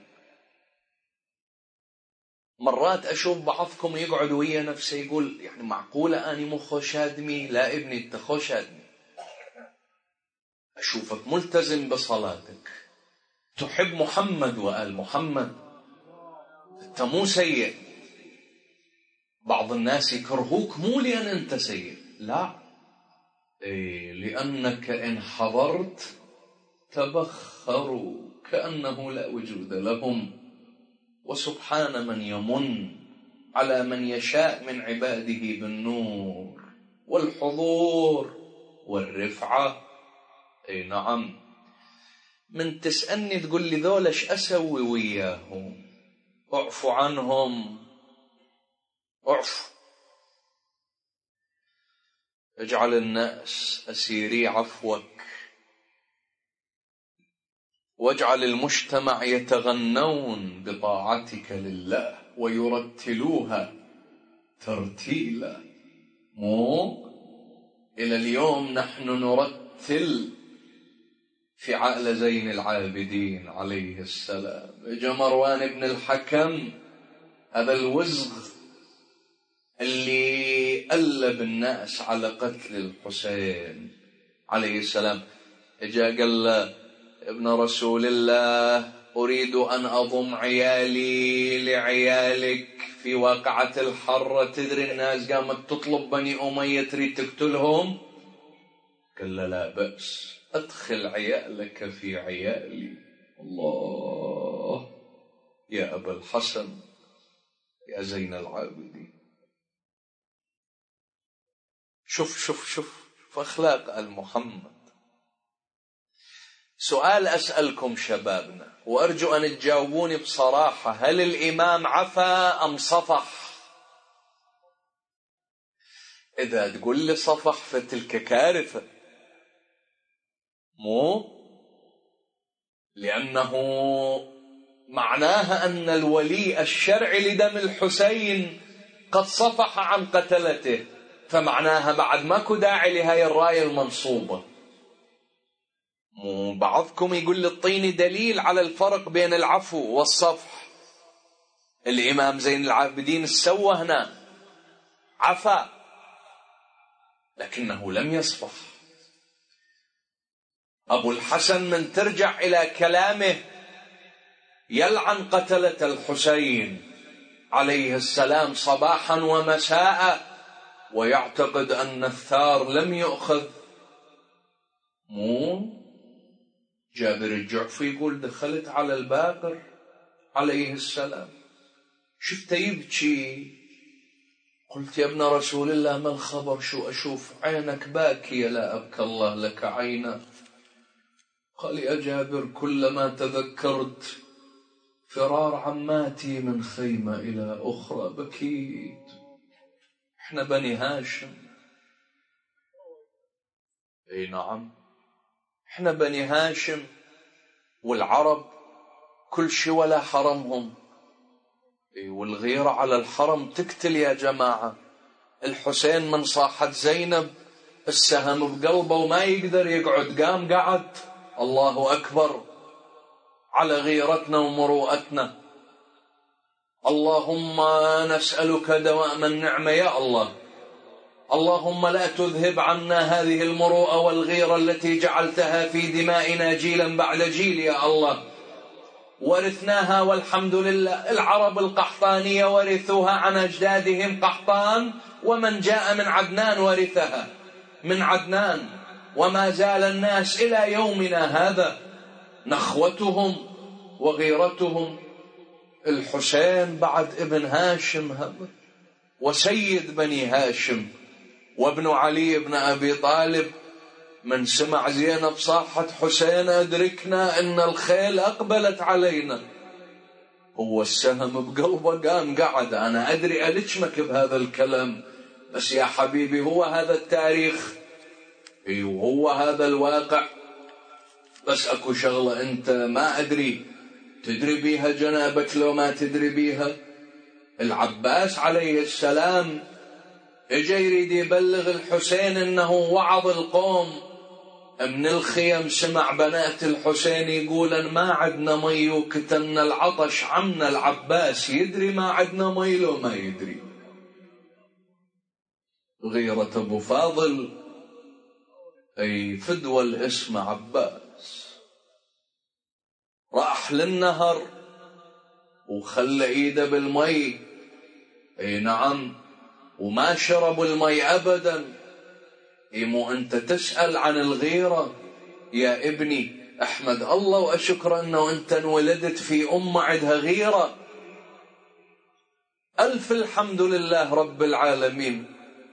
مرات أشوف بعضكم يقعد ويا نفسه يقول يعني معقولة أني مو خوش آدمي؟ لا ابني، أنت خوش آدمي. أشوفك ملتزم بصلاتك، تحب محمد وآل محمد، أنت مو سيء. بعض الناس يكرهوك مو لأن أنت سيء، لا، إيه، لأنك إن حضرت تبخروا كأنه لا وجود لهم. وسبحان من يمن على من يشاء من عباده بالنور والحضور والرفعة. اي نعم. من تسألني تقول لي ذولش أسوي وياهم؟ اعفو عنهم، اعفو. اجعل الناس أسيري عفوك، واجعل المجتمع يتغنون بطاعتك لله ويرتلوها ترتيلا. مو إلى اليوم نحن نرتل في عقل زين العابدين عليه السلام. اجا مروان بن الحكم، هذا الوزغ اللي قلب الناس على قتل الحسين عليه السلام، اجا قال له ابن رسول الله، أريد أن أضم عيالي لعيالك في واقعة الحرة. تدري الناس قامت تطلب بني أمية تريد تقتلهم؟ قال لا, لا بأس، أدخل عيالك في عيالي. الله، يا أبا الحسن، يا زين العابدين. شوف شوف شوف فأخلاق المحمد. سؤال أسألكم شبابنا وأرجو أن تجاوبوني بصراحة، هل الإمام عفا أم صفح؟ إذا تقول لي صفح فتلك كارثة، مو لأنه معناها أن الولي الشرعي لدم الحسين قد صفح عن قتلته، فمعناها بعد ماكو داعي لهاي الراية المنصوبة. مو بعضكم يقول لي اعطيني دليل على الفرق بين العفو والصفح. الإمام زين العابدين سوى هنا، عفا لكنه لم يصفح. أبو الحسن من ترجع إلى كلامه يلعن قتلة الحسين عليه السلام صباحا ومساء، ويعتقد أن الثار لم يؤخذ. مو جابر الجعفي يقول دخلت على الباقر عليه السلام. شفته يبكي، قلت يا ابن رسول الله ما الخبر؟ شو أشوف عينك باكية؟ لا أبكى الله لك عينا. قال يا جابر كلما تذكرت فرار عماتي من خيمة إلى أخرى بكيت. احنا بني هاشم. اي نعم، احنا بني هاشم، والعرب كل شي ولا حرمهم. اي والغيرة على الحرم تقتل يا جماعة. الحسين من صاحت زينب السهم بقلبه وما يقدر يقعد، قام قعد. الله أكبر على غيرتنا ومروءتنا. اللهم نسألك دوام النعمة يا الله. اللهم لا تذهب عنا هذه المروءة والغيرة التي جعلتها في دمائنا جيلا بعد جيل يا الله. ورثناها والحمد لله. العرب القحطانية ورثوها عن أجدادهم قحطان، ومن جاء من عدنان ورثها من عدنان، وما زال الناس إلى يومنا هذا نخوتهم وغيرتهم. الحسين بعد ابن هاشم هذا وسيد بني هاشم وابن علي بن أبي طالب. من سمع زينب صاحت حسين أدركنا إن الخيل أقبلت علينا، هو السهم بقلبه قام قعد. أنا أدري ألجمك بهذا الكلام، بس يا حبيبي هو هذا التاريخ، وهو هذا الواقع. بس أكو شغلة أنت ما أدري تدري بيها جنابك لو ما تدري بيها. العباس عليه السلام اجى يريد يبلغ الحسين انه وعظ القوم. من الخيم سمع بنات الحسين يقولن ما عدنا مي وكتلنا العطش. عمنا العباس يدري ما عدنا مي لو ما يدري. غيرة ابو فاضل اي فدوى الاسم عباس راح للنهر وخلى ايده بالمي. اي نعم، وما شربوا المي ابدا. اي مو انت تسأل عن الغيرة يا ابني؟ احمد الله واشكر انه انت انولدت في امة عندها غيرة. الف الحمد لله رب العالمين.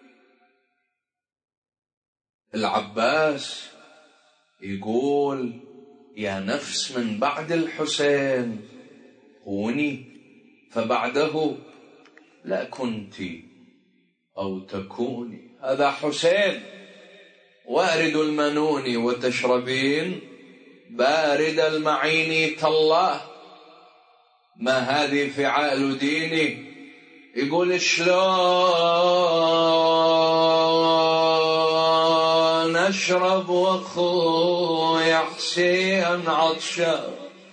العباس يقول يا نفس من بعد الحسين كوني فبعده لا كنتي أو تكوني. هذا حسين وارد المنون وتشربين بارد المعين تالله ما هذه فعال ديني. يقول شلون أشرب وأخوي حسين عطشان،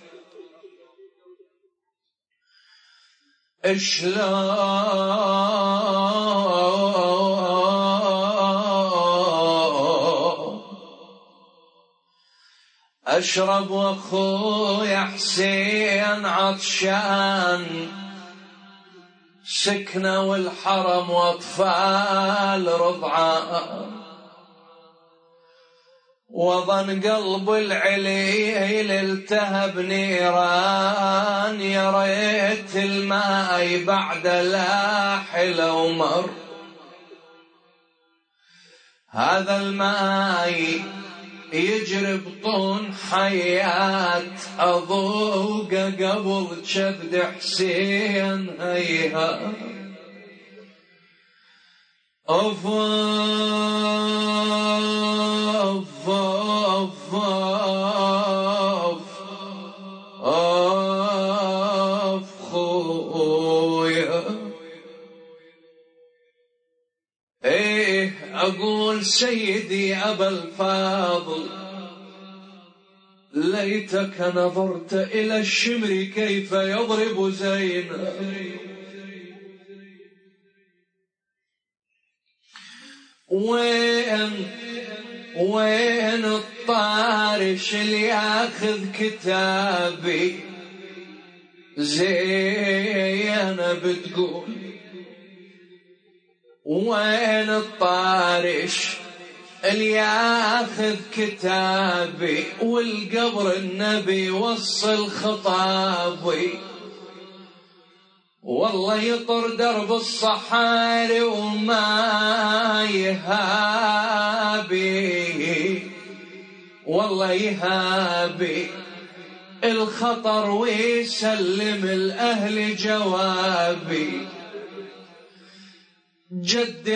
شلون أشرب وأخوي حسين عطشان، سكنة والحرم وأطفال رضعان، وظن قلب العليل التهب نيران، يا ريت الماء بعد لاح لو مر. هذا الماء يجري بطون حياة أذوق قبل شبد حسين. هيها أوف أوف أوف أوف خويا. إيه أقول سيدي أبا الفاضل ليتك نظرت إلى الشمر كيف يضرب زينب. وين وين الطارش اللي ياخذ كتابي؟ زينب تقول وين الطارش اللي ياخذ كتابي؟ والقبر النبي وصل خطابي. والله يطر درب الصحاري وما يهابي، والله يهابي الخطر ويسلم الأهل جوابي. جد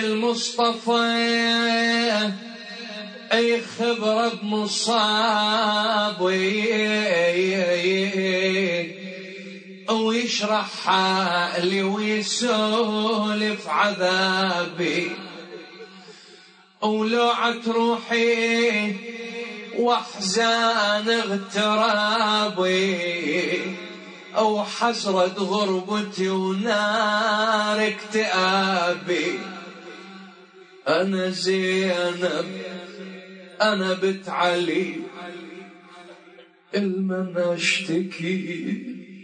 المصطفى أي خبرة بمصابي ويشرح حالي ويسولف عذابي. ولوعة روحي واحزان اغترابي، أو حسرة غربتي ونار اكتئابي. أنا زينب أنا بنت علي المن أشتكي،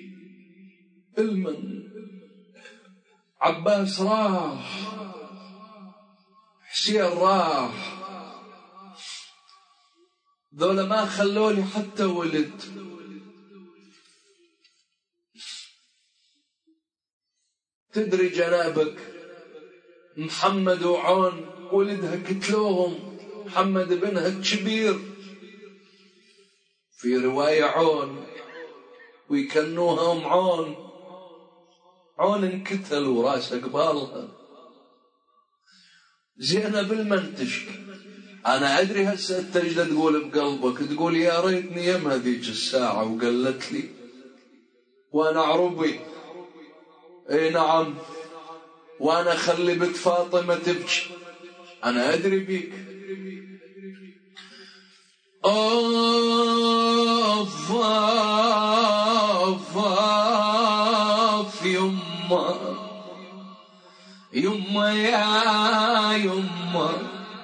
المن عباس راح، حسين راح، ذولا ما خلولي حتى ولد. تدري جنابك محمد وعون ولدها كتلوهم، محمد بنها كبير، في رواية عون ويكنوها أم عون، عون انكتل وراسها قبالها. زينب المنتج. أنا أدري هسه التجدة تقول بقلبك، تقول يا ريتني يم هذيك الساعة وقالت لي وأنا عربي. اي نعم، وأنا خلي بنت فاطمة تبكي، أنا أدري بيك. أوف أوف أوف يما يما يا يما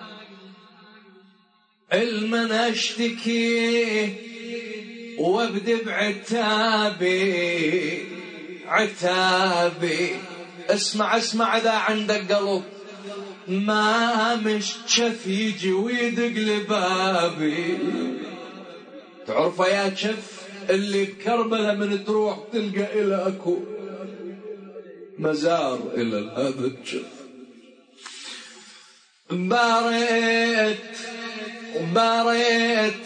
المن أشتكي وابدي بعتابي عتابي. اسمع اسمع إذا عندك قلب ما مش شف يجي ويدق لبابي. تعرفه يا شف اللي بكربلة من تروح تلقى إلى أكو مزار إلى هذا الشف. باريت باريت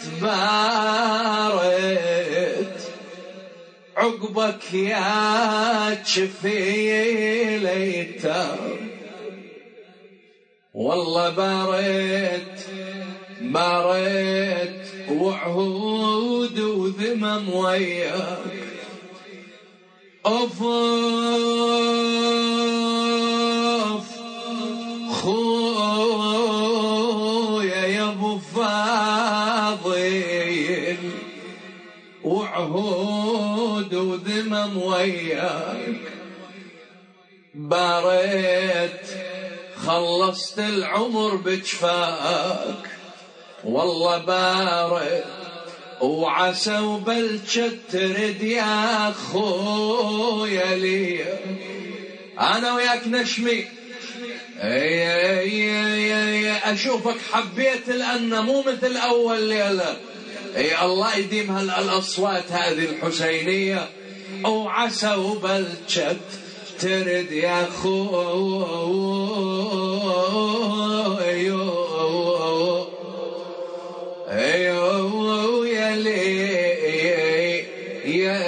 باريت عقبك يا شفي ليتام. والله باريت باريت وعهود وذمم وياك. أوف أوف خويا يا ابو فاضل وعهود وذمم وياك. باريت خلصت العمر بجفاك، والله بارد وعسى وبلشت ترد يا خويا لي. أنا وياك نشمي اي اي اي اشوفك حبيت لأنه مو مثل أول ليلة. اي الله يديم هالأصوات هذه الحسينية. وعسى وبلشت ترد يا خويا ايوه يا لي يا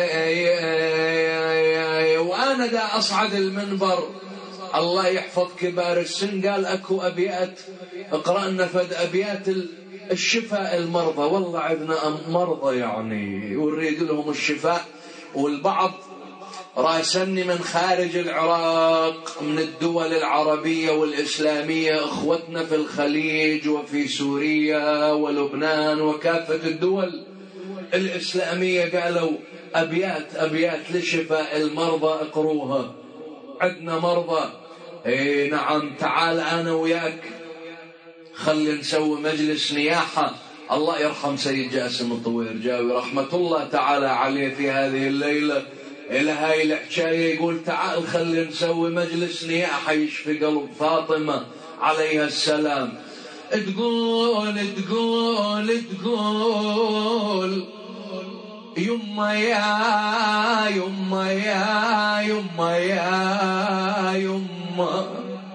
يا. وانا دا اصعد المنبر الله يحفظ كبار السن قال اكو ابيات اقرا لنا فد ابيات الشفاء المرضى. والله عندنا مرضى يعني ونريد لهم الشفاء. والبعض راسلني من خارج العراق من الدول العربية والإسلامية، أخوتنا في الخليج وفي سوريا ولبنان وكافة الدول الإسلامية قالوا أبيات أبيات لشفاء المرضى اقروها. عندنا مرضى. اي نعم، تعال أنا وياك خلي نسوي مجلس نياحة. الله يرحم سيد جاسم الطويرجاوي رحمة الله تعالى عليه في هذه الليلة إلى هاي الحكاية يقول تعال خلي نسوي مجلس نياحة يشفي قلب فاطمة عليها السلام. تقول تقول تقول يما يا يما يا يما يا يما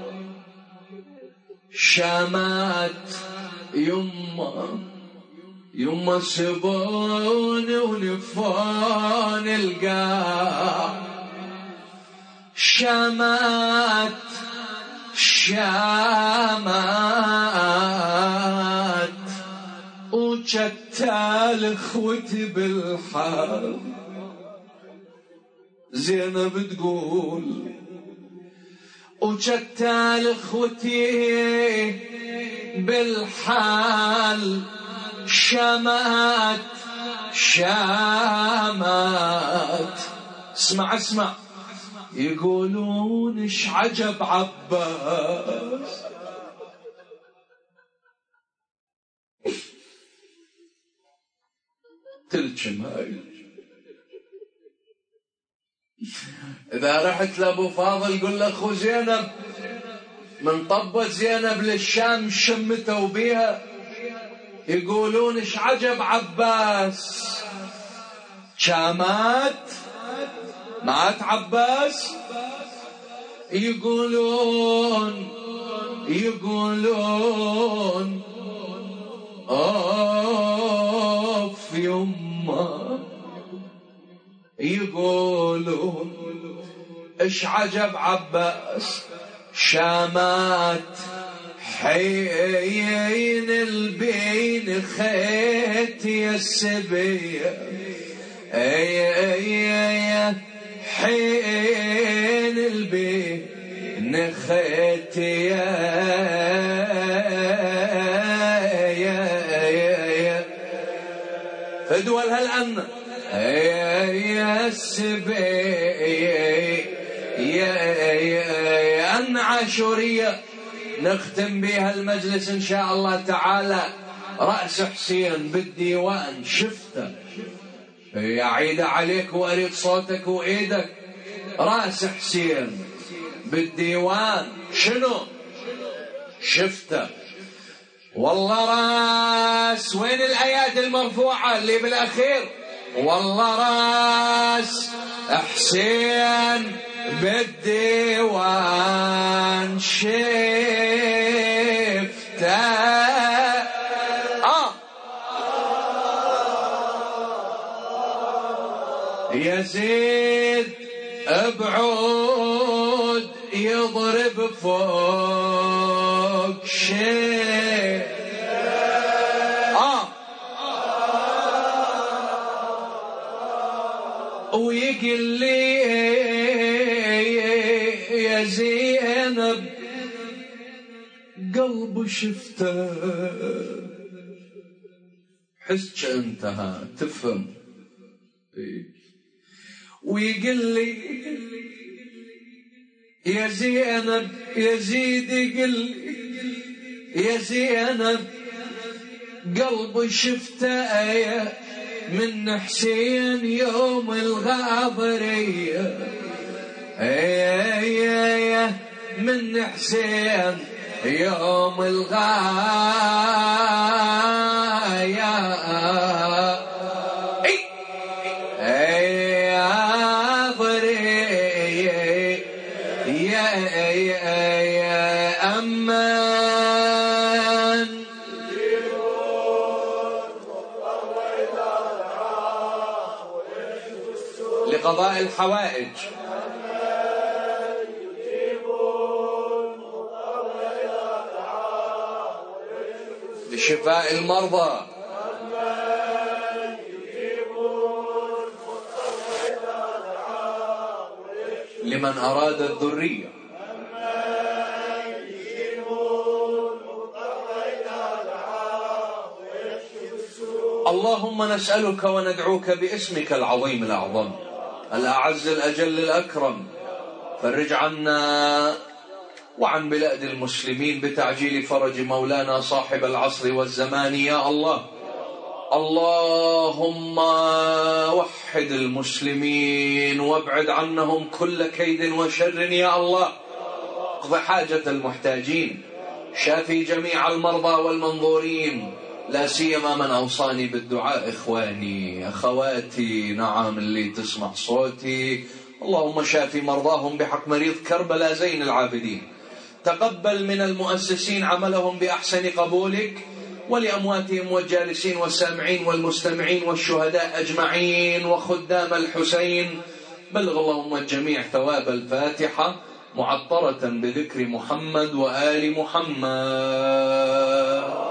شامات يما يما سبون ونفون القاع شامات شامات وجتال اخوتي بالحال. زينب تقول وجتال اخوتي بالحال شامات شامات. اسمع اسمع يقولون ايش عجب عباس تلجم هاي. اذا رحت لابو فاضل قل له اخو زينب من طبت زينب للشام شمتوا بيها يقولون ايش عجب عباس شامات مات عباس. يقولون يقولون اوف يما يقولون ايش عجب عباس شامات حين البين خيت يا السبيه اي اي حين البين خيت يا فدوى هالأن يا السبي يا أن عاشورية نختم بها المجلس إن شاء الله تعالى. رأس حسين بالديوان شفته يا عيد عليك وأريد صوتك وإيدك. رأس حسين بالديوان شنو شفته والله راس. وين الآيات المرفوعة اللي بالأخير؟ والله راس حسين بالديوان شفته آه يزيد بعود يضرب فوق شيء آه ويقل لي يا زينب قلب شفته. حس انتهى تفهم. ويقل لي يا زينب يزيد يقل يا زينب قلب شفته من حسين يوم الغابرية من حسين يوم الغاية أمان لقضاء الحوائج لشفاء المرضى لمن أراد الذرية اللهم نسألك وندعوك باسمك العظيم الأعظم الأعز الأجل الأكرم فرج عنا وعن بلاد المسلمين بتعجيل فرج مولانا صاحب العصر والزمان يا الله. اللهم وحد المسلمين وابعد عنهم كل كيد وشر يا الله. اقض حاجة المحتاجين، شافي جميع المرضى والمنظورين، لا سيما من أوصاني بالدعاء، إخواني أخواتي، نعم اللي تسمع صوتي، اللهم شافي مرضاهم بحق مريض كربلاء زين العابدين. تقبل من المؤسسين عملهم بأحسن قبولك، ولأمواتهم والجالسين والسامعين والمستمعين والشهداء أجمعين وخدام الحسين. بلغ اللهم الجميع ثواب الفاتحة معطرة بذكر محمد وآل محمد.